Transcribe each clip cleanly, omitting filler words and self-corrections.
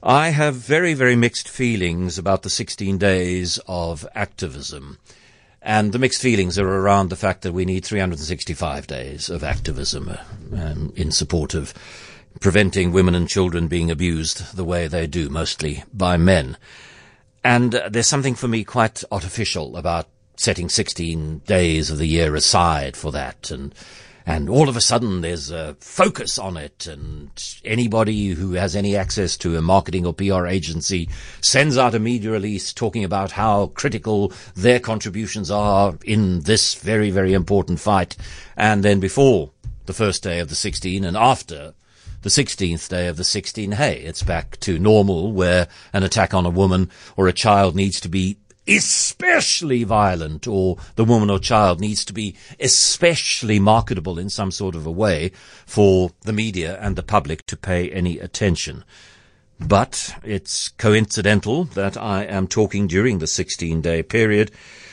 I have very, very mixed feelings about the 16 days of activism. And the mixed feelings are around the fact that we need 365 days of activism in support of preventing women and children being abused the way they do, mostly by men. And there's something for me quite artificial about setting 16 days of the year aside for that, and all of a sudden there's a focus on it, and anybody who has any access to a marketing or PR agency sends out a media release talking about how critical their contributions are in this very, very important fight. And then before the first day of the 16 and after the 16th day of the 16, hey, it's back to normal, where an attack on a woman or a child needs to be especially violent, or the woman or child needs to be especially marketable in some sort of a way for the media and the public to pay any attention. But it's coincidental that I am talking during the 16-day period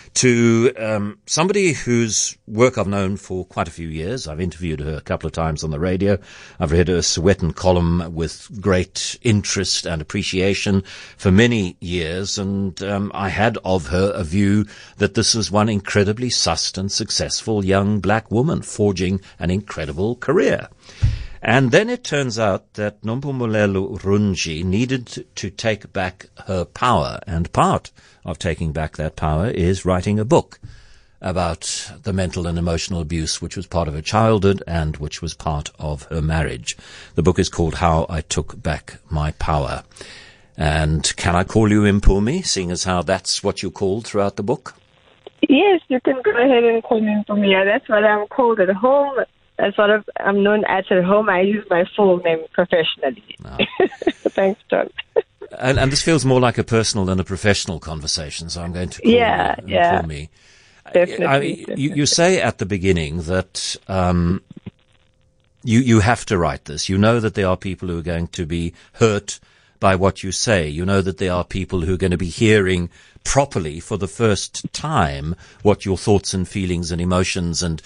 to somebody whose work I've known for quite a few years. I've interviewed her a couple of times on the radio. I've read her Sowetan column with great interest and appreciation for many years, and I had of her a view that this was one incredibly sussed and successful young black woman forging an incredible career. And then it turns out that Nompumelelo Runji needed to take back her power, and part of taking back that power is writing a book about the mental and emotional abuse which was part of her childhood and which was part of her marriage. The book is called How I Took Back My Power. And can I call you Mpumi, seeing as how that's what you're called throughout the book? Yes, you can go ahead and call me Mpumi. Yeah, that's what I'm called at home. That's what I'm known as at home. I use my full name professionally. Oh. Thanks, John. And this feels more like a personal than a professional conversation, so I'm going to call you Mpumi. Definitely. You say at the beginning that you have to write this. You know that there are people who are going to be hurt by what you say. You know that there are people who are going to be hearing properly for the first time what your thoughts and feelings and emotions and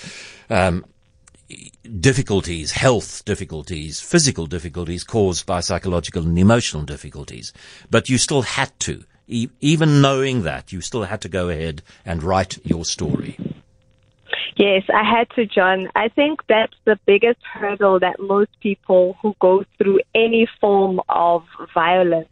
difficulties, health difficulties, physical difficulties caused by psychological and emotional difficulties. But you still had to, even knowing that, you still had to go ahead and write your story. Yes, I had to, John. I think that's the biggest hurdle that most people who go through any form of violence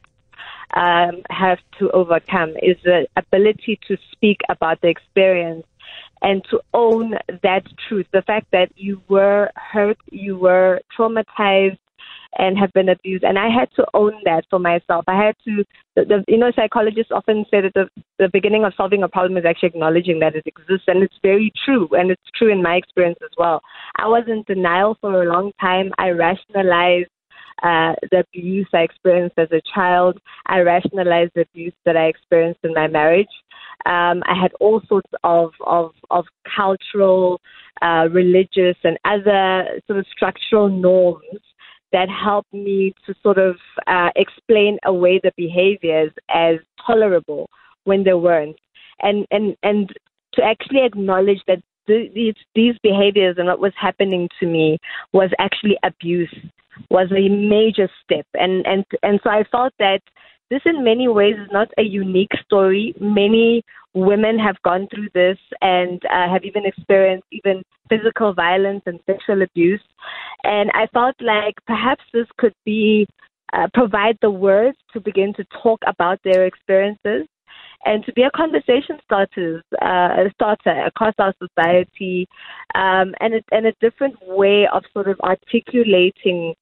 have to overcome, is the ability to speak about the experience and to own that truth, the fact that you were hurt, you were traumatized, and have been abused. And I had to own that for myself. I had to, psychologists often say that the beginning of solving a problem is actually acknowledging that it exists, and it's very true, and it's true in my experience as well. I was in denial for a long time. I rationalized the abuse I experienced as a child. I rationalized the abuse that I experienced in my marriage. I had all sorts of cultural, religious, and other sort of structural norms that helped me to sort of explain away the behaviors as tolerable when they weren't, and to actually acknowledge that these behaviors and what was happening to me was actually abuse, was a major step, and so I felt that this in many ways is not a unique story. Many women have gone through this and have even experienced even physical violence and sexual abuse. And I felt like perhaps this could be provide the words to begin to talk about their experiences and to be a conversation starter across our society, and a different way of sort of articulating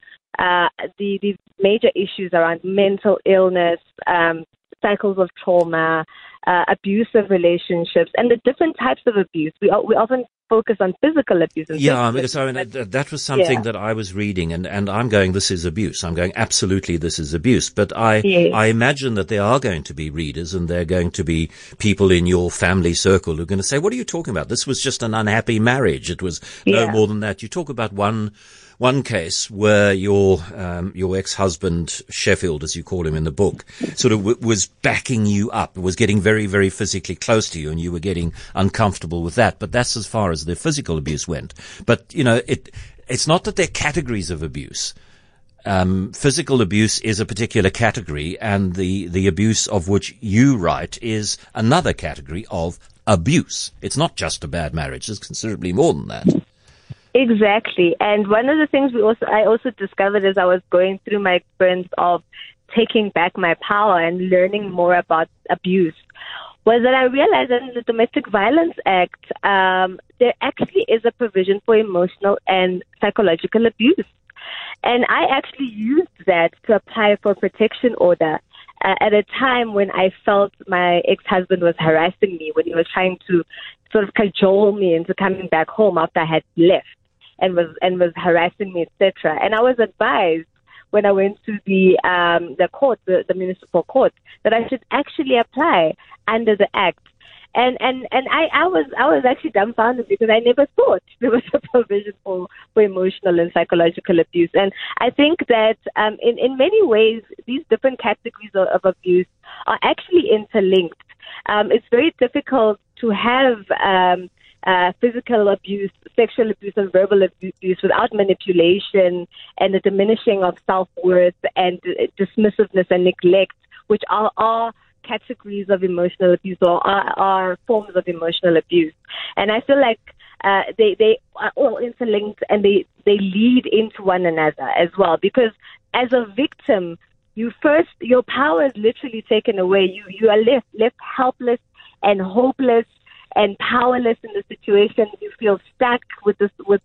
the major issues around mental illness, cycles of trauma, abusive relationships, and the different types of abuse. We often focus on physical abuse. Because that was something that I was reading, and I'm going, this is abuse. I'm going, absolutely, this is abuse. But I imagine that there are going to be readers, and there are going to be people in your family circle who are going to say, what are you talking about? This was just an unhappy marriage. It was no more than that. You talk about one case where your ex-husband, Sheffield, as you call him in the book, sort of was backing you up, was getting very, very physically close to you, and you were getting uncomfortable with that. But that's as far as the physical abuse went. But, it's not that they're categories of abuse. Physical abuse is a particular category, and the abuse of which you write is another category of abuse. It's not just a bad marriage. It's considerably more than that. Exactly. And one of the things I also discovered as I was going through my experience of taking back my power and learning more about abuse was that I realized that in the Domestic Violence Act, there actually is a provision for emotional and psychological abuse. And I actually used that to apply for a protection order at a time when I felt my ex-husband was harassing me, when he was trying to sort of cajole me into coming back home after I had left and was harassing me, etc. And I was advised when I went to the court, the municipal court, that I should actually apply under the act. And I was actually dumbfounded because I never thought there was a provision for emotional and psychological abuse. And I think that in many ways, these different categories of abuse are actually interlinked. It's very difficult to have physical abuse, sexual abuse, and verbal abuse without manipulation and the diminishing of self-worth and dismissiveness and neglect, which are categories of emotional abuse or are forms of emotional abuse. And I feel like they are all interlinked and they lead into one another as well, because as a victim, your power is literally taken away. You are left helpless and hopeless and powerless in the situation. You feel stuck with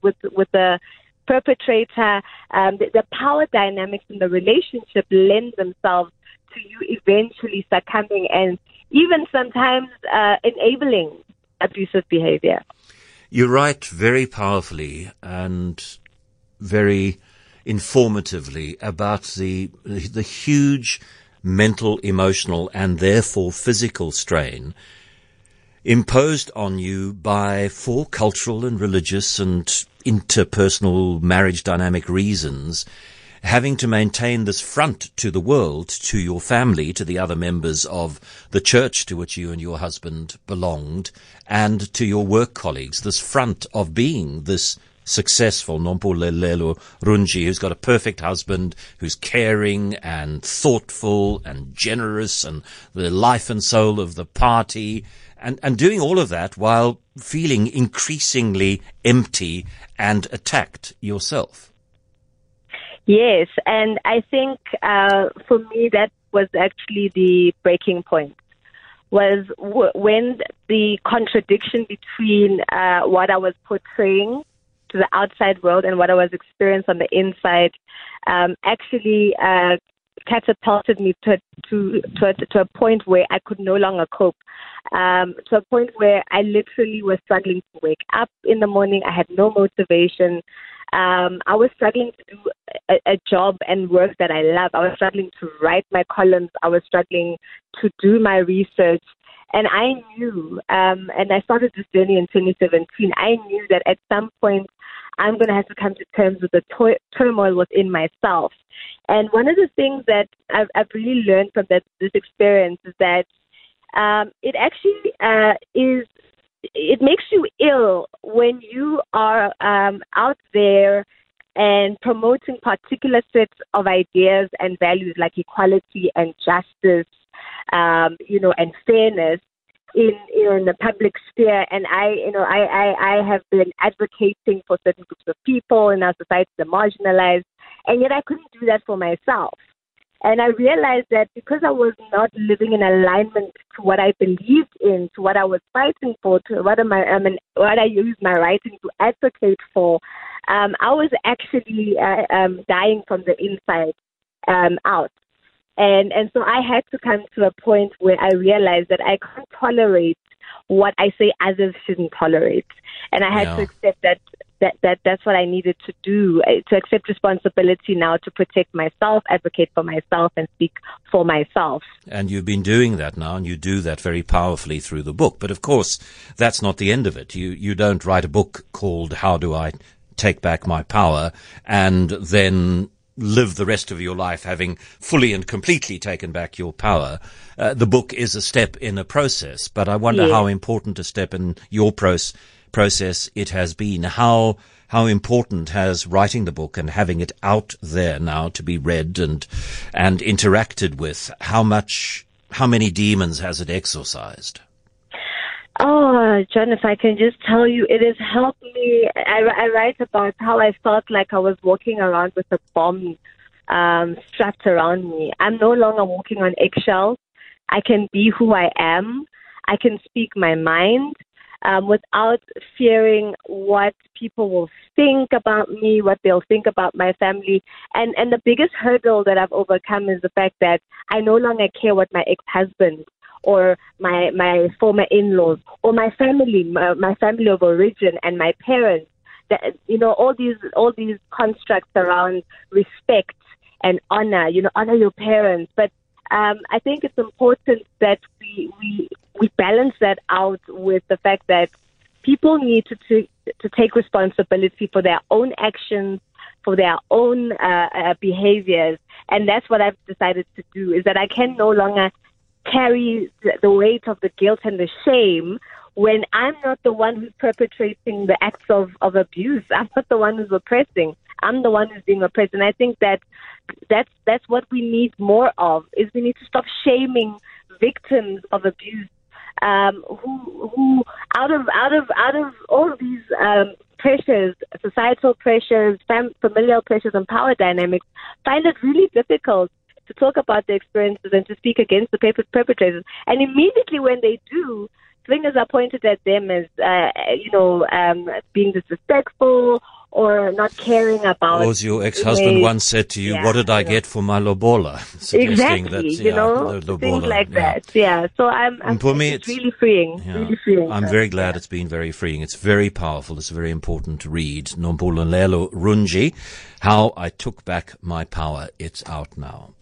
the perpetrator. The power dynamics in the relationship lend themselves to you eventually succumbing and even sometimes enabling abusive behavior. You write very powerfully and very informatively about the huge mental, emotional, and therefore physical strain imposed on you for cultural and religious and interpersonal marriage dynamic reasons, having to maintain this front to the world, to your family, to the other members of the church to which you and your husband belonged, and to your work colleagues, this front of being this successful Nompolelelo Runji, who's got a perfect husband, who's caring and thoughtful and generous and the life and soul of the party, and doing all of that while feeling increasingly empty and attacked yourself. Yes, and I think for me that was actually the breaking point, was when the contradiction between what I was portraying to the outside world and what I was experiencing on the inside actually catapulted me to a point where I could no longer cope, to a point where I literally was struggling to wake up in the morning. I had no motivation. I was struggling to do a job and work that I love. I was struggling to write my columns. I was struggling to do my research. And I knew, and I started this journey in 2017, I knew that at some point I'm going to have to come to terms with the turmoil within myself. And one of the things that I've really learned from this experience is that it actually it makes you ill when you are out there and promoting particular sets of ideas and values like equality and justice, and fairness in the public sphere. And I have been advocating for certain groups of people in our society, the marginalized, and yet I couldn't do that for myself. And I realized that because I was not living in alignment to what I believed in, to what I was fighting for, to what I used my writing to advocate for, I was actually dying from the inside out. And so I had to come to a point where I realized that I can't tolerate what I say others shouldn't tolerate. And I had to accept that's what I needed to do, to accept responsibility now to protect myself, advocate for myself, and speak for myself. And you've been doing that now, and you do that very powerfully through the book. But of course, that's not the end of it. You don't write a book called How Do I Take Back My Power and then live the rest of your life having fully and completely taken back your power. The book is a step in a process, but I wonder how important a step in your process process it has been. How important has writing the book and having it out there now to be read and interacted with? How many demons has it exorcised? Oh, John, if I can just tell you, it has helped me. I write about how I felt like I was walking around with a bomb strapped around me. I'm no longer walking on eggshells. I can be who I am. I can speak my mind without fearing what people will think about me, what they'll think about my family. And the biggest hurdle that I've overcome is the fact that I no longer care what my ex-husband or my former in-laws or my family of origin and my parents, that, all these constructs around respect and honor, honor your parents. But I think it's important that we balance that out with the fact that people need to take responsibility for their own actions, for their own behaviors. And that's what I've decided to do, is that I can no longer carry the weight of the guilt and the shame when I'm not the one who's perpetrating the acts of abuse. I'm not the one who's oppressing. I'm the one who's being oppressed. And I think that's what we need more of, is we need to stop shaming victims of abuse, who out of all of these pressures, societal pressures, familial pressures and power dynamics, find it really difficult to talk about their experiences and to speak against the perpetrators. And immediately when they do, fingers are pointed at them as, being disrespectful or not caring about. Or as your ex-husband once said to you, what did I get for my lobola? Exactly, things like that. Yeah, so for me, it's really freeing. Yeah, really freeing. I'm very glad it's been very freeing. It's very powerful. It's very important to read. Nompumelelo Runji, How I Took Back My Power. It's out now.